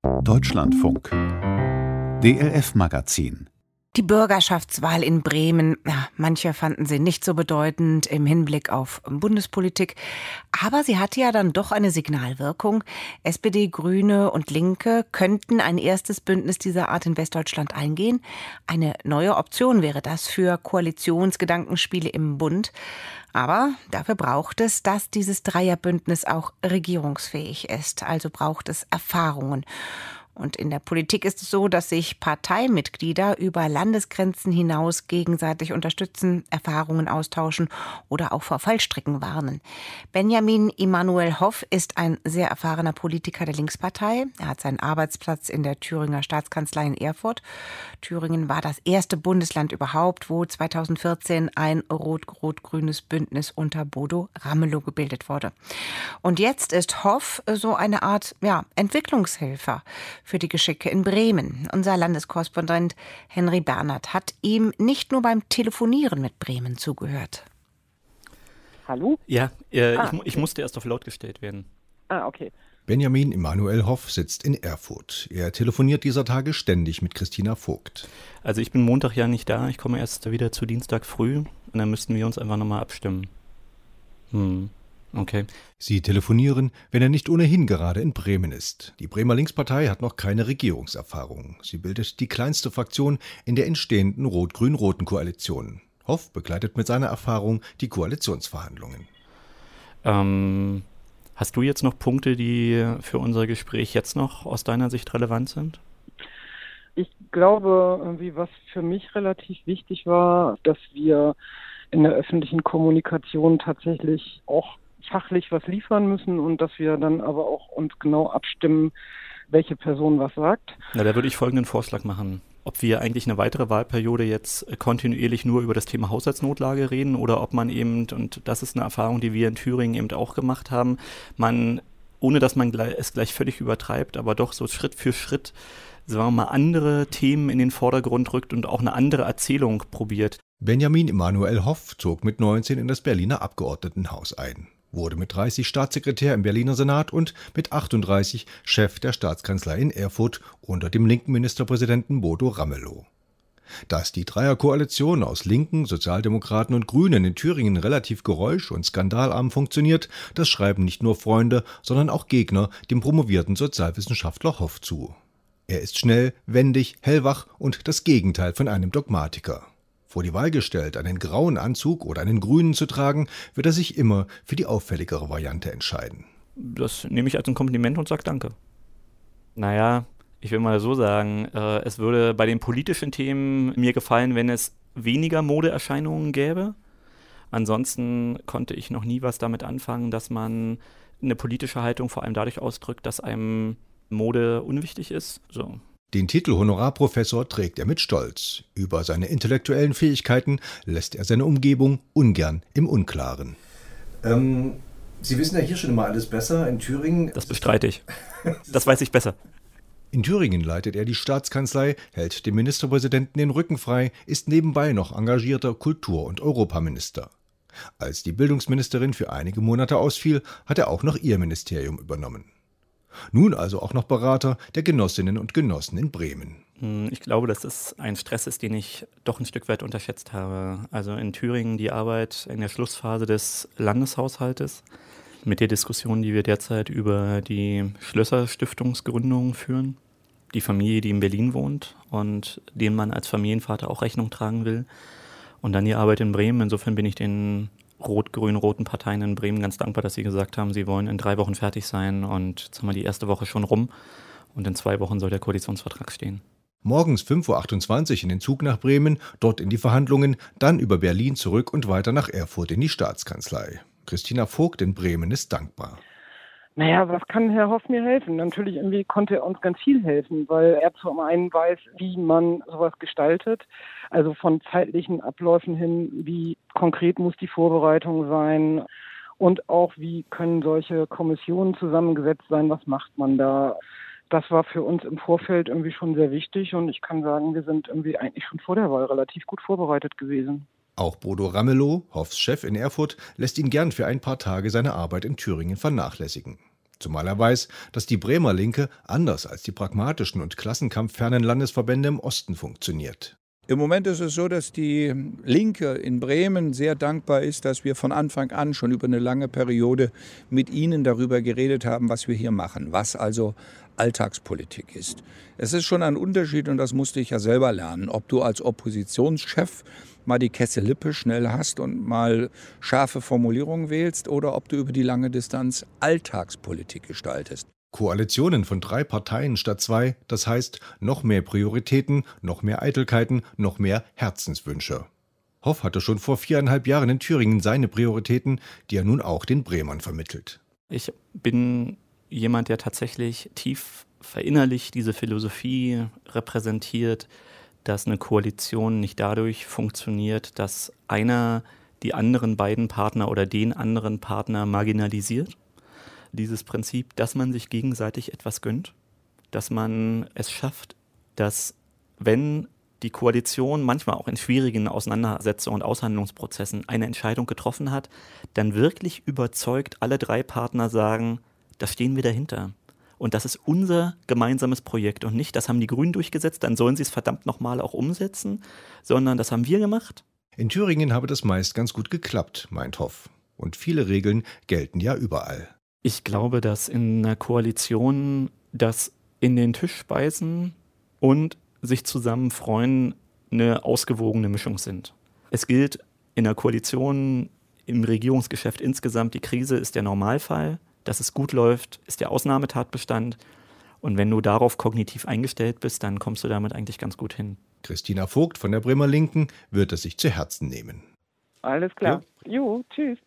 Deutschlandfunk. DLF-Magazin. Die Bürgerschaftswahl in Bremen, manche fanden sie nicht so bedeutend im Hinblick auf Bundespolitik, aber sie hatte ja dann doch eine Signalwirkung. SPD, Grüne und Linke könnten ein erstes Bündnis dieser Art in Westdeutschland eingehen. Eine neue Option wäre das für Koalitionsgedankenspiele im Bund. Aber dafür braucht es, dass dieses Dreierbündnis auch regierungsfähig ist. Also braucht es Erfahrungen. Und in der Politik ist es so, dass sich Parteimitglieder über Landesgrenzen hinaus gegenseitig unterstützen, Erfahrungen austauschen oder auch vor Fallstricken warnen. Benjamin Emanuel Hoff ist ein sehr erfahrener Politiker der Linkspartei. Er hat seinen Arbeitsplatz in der Thüringer Staatskanzlei in Erfurt. Thüringen war das erste Bundesland überhaupt, wo 2014 ein rot-rot-grünes Bündnis unter Bodo Ramelow gebildet wurde. Und jetzt ist Hoff so eine Art Entwicklungshelfer für die Geschicke in Bremen. Unser Landeskorrespondent Henry Bernhard hat ihm nicht nur beim Telefonieren mit Bremen zugehört. Hallo? Ja, ich musste erst auf laut gestellt werden. Okay. Benjamin Emanuel Hoff sitzt in Erfurt. Er telefoniert dieser Tage ständig mit Christina Vogt. Also ich bin Montag ja nicht da, ich komme erst wieder zu Dienstag früh und dann müssten wir uns einfach nochmal abstimmen. Okay. Sie telefonieren, wenn er nicht ohnehin gerade in Bremen ist. Die Bremer Linkspartei hat noch keine Regierungserfahrung. Sie bildet die kleinste Fraktion in der entstehenden rot-grün-roten Koalition. Hoff begleitet mit seiner Erfahrung die Koalitionsverhandlungen. Hast du jetzt noch Punkte, die für unser Gespräch jetzt noch aus deiner Sicht relevant sind? Ich glaube, was für mich relativ wichtig war, dass wir in der öffentlichen Kommunikation tatsächlich auch fachlich was liefern müssen und dass wir dann aber auch uns genau abstimmen, welche Person was sagt. Na, da würde ich folgenden Vorschlag machen. Ob wir eigentlich eine weitere Wahlperiode jetzt kontinuierlich nur über das Thema Haushaltsnotlage reden oder ob man eben, und das ist eine Erfahrung, die wir in Thüringen eben auch gemacht haben, ohne dass man es gleich völlig übertreibt, aber doch so Schritt für Schritt, sagen wir mal, andere Themen in den Vordergrund rückt und auch eine andere Erzählung probiert. Benjamin Emanuel Hoff zog mit 19 in das Berliner Abgeordnetenhaus ein, wurde mit 30 Staatssekretär im Berliner Senat und mit 38 Chef der Staatskanzlei in Erfurt unter dem linken Ministerpräsidenten Bodo Ramelow. Dass die Dreierkoalition aus Linken, Sozialdemokraten und Grünen in Thüringen relativ geräusch- und skandalarm funktioniert, das schreiben nicht nur Freunde, sondern auch Gegner dem promovierten Sozialwissenschaftler Hoff zu. Er ist schnell, wendig, hellwach und das Gegenteil von einem Dogmatiker. Vor die Wahl gestellt, einen grauen Anzug oder einen grünen zu tragen, wird er sich immer für die auffälligere Variante entscheiden. Das nehme ich als ein Kompliment und sage Danke. Naja, ich will mal so sagen, es würde bei den politischen Themen mir gefallen, wenn es weniger Modeerscheinungen gäbe. Ansonsten konnte ich noch nie was damit anfangen, dass man eine politische Haltung vor allem dadurch ausdrückt, dass einem Mode unwichtig ist. So. Den Titel Honorarprofessor trägt er mit Stolz. Über seine intellektuellen Fähigkeiten lässt er seine Umgebung ungern im Unklaren. Sie wissen ja hier schon immer alles besser. In Thüringen... Das bestreite ich. Das weiß ich besser. In Thüringen leitet er die Staatskanzlei, hält dem Ministerpräsidenten den Rücken frei, ist nebenbei noch engagierter Kultur- und Europaminister. Als die Bildungsministerin für einige Monate ausfiel, hat er auch noch ihr Ministerium übernommen. Nun also auch noch Berater der Genossinnen und Genossen in Bremen. Ich glaube, dass das ein Stress ist, den ich doch ein Stück weit unterschätzt habe. Also in Thüringen die Arbeit in der Schlussphase des Landeshaushaltes mit der Diskussion, die wir derzeit über die Schlösser-Stiftungsgründung führen. Die Familie, die in Berlin wohnt und dem man als Familienvater auch Rechnung tragen will. Und dann die Arbeit in Bremen. Insofern bin ich den rot-grün-roten Parteien in Bremen ganz dankbar, dass sie gesagt haben, sie wollen in 3 Wochen fertig sein und jetzt haben wir die erste Woche schon rum und in 2 Wochen soll der Koalitionsvertrag stehen. Morgens 5.28 Uhr in den Zug nach Bremen, dort in die Verhandlungen, dann über Berlin zurück und weiter nach Erfurt in die Staatskanzlei. Christina Vogt in Bremen ist dankbar. Naja, was kann Herr Hoff mir helfen? Natürlich irgendwie konnte er uns ganz viel helfen, weil er zum einen weiß, wie man sowas gestaltet, also von zeitlichen Abläufen hin, wie konkret muss die Vorbereitung sein und auch wie können solche Kommissionen zusammengesetzt sein, was macht man da? Das war für uns im Vorfeld irgendwie schon sehr wichtig und ich kann sagen, wir sind irgendwie eigentlich schon vor der Wahl relativ gut vorbereitet gewesen. Auch Bodo Ramelow, Hoffs Chef in Erfurt, lässt ihn gern für ein paar Tage seine Arbeit in Thüringen vernachlässigen. Zumal er weiß, dass die Bremer Linke anders als die pragmatischen und klassenkampffernen Landesverbände im Osten funktioniert. Im Moment ist es so, dass die Linke in Bremen sehr dankbar ist, dass wir von Anfang an schon über eine lange Periode mit ihnen darüber geredet haben, was wir hier machen, was also Alltagspolitik ist. Es ist schon ein Unterschied, und das musste ich ja selber lernen, ob du als Oppositionschef mal die Kessel-Lippe schnell hast und mal scharfe Formulierungen wählst oder ob du über die lange Distanz Alltagspolitik gestaltest. Koalitionen von 3 Parteien statt 2, das heißt noch mehr Prioritäten, noch mehr Eitelkeiten, noch mehr Herzenswünsche. Hoff hatte schon vor 4,5 Jahren in Thüringen seine Prioritäten, die er nun auch den Bremern vermittelt. Ich bin jemand, der tatsächlich tief verinnerlicht diese Philosophie repräsentiert, dass eine Koalition nicht dadurch funktioniert, dass einer die anderen beiden Partner oder den anderen Partner marginalisiert. Dieses Prinzip, dass man sich gegenseitig etwas gönnt, dass man es schafft, dass wenn die Koalition manchmal auch in schwierigen Auseinandersetzungen und Aushandlungsprozessen eine Entscheidung getroffen hat, dann wirklich überzeugt alle 3 Partner sagen, da stehen wir dahinter. Und das ist unser gemeinsames Projekt und nicht, das haben die Grünen durchgesetzt, dann sollen sie es verdammt nochmal auch umsetzen, sondern das haben wir gemacht. In Thüringen habe das meist ganz gut geklappt, meint Hoff. Und viele Regeln gelten ja überall. Ich glaube, dass in einer Koalition das in den Tisch speisen und sich zusammen freuen eine ausgewogene Mischung sind. Es gilt in der Koalition, im Regierungsgeschäft insgesamt, die Krise ist der Normalfall. Dass es gut läuft, ist der Ausnahmetatbestand. Und wenn du darauf kognitiv eingestellt bist, dann kommst du damit eigentlich ganz gut hin. Christina Vogt von der Bremer Linken wird es sich zu Herzen nehmen. Alles klar. Jo, tschüss.